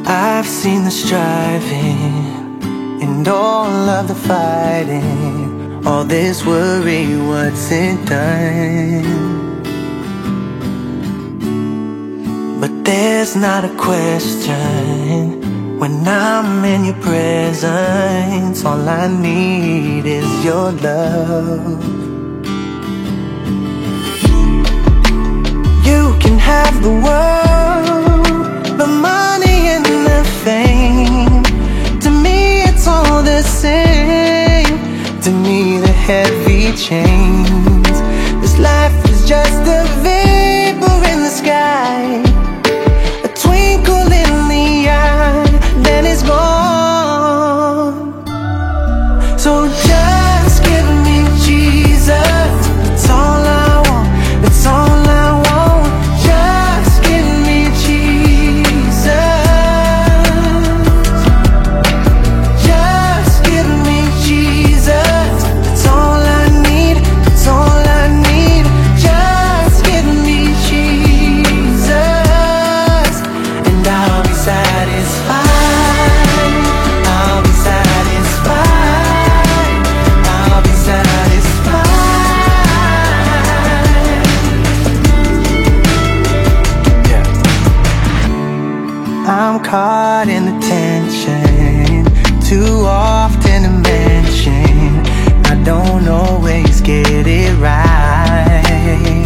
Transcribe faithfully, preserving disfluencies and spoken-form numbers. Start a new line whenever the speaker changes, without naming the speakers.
I've seen the striving and all of the fighting, all this worry, what's it done? But there's not a question when I'm in your presence. All I need is your love. You can have the world, the money and the fame. To me it's all the same. To me the heavy chains. This life is just a vapor in the sky, a twinkle in the eye, then it's gone. So just give me Jesus, that's all I want, that's all I want. Just give me Jesus. Just give me Jesus, that's all I need, that's all I need. Just give me Jesus, and I'll be satisfied. I'll be satisfied. I'll be satisfied. Yeah. I'm caught in the tension, too often to mention. I don't always get it right.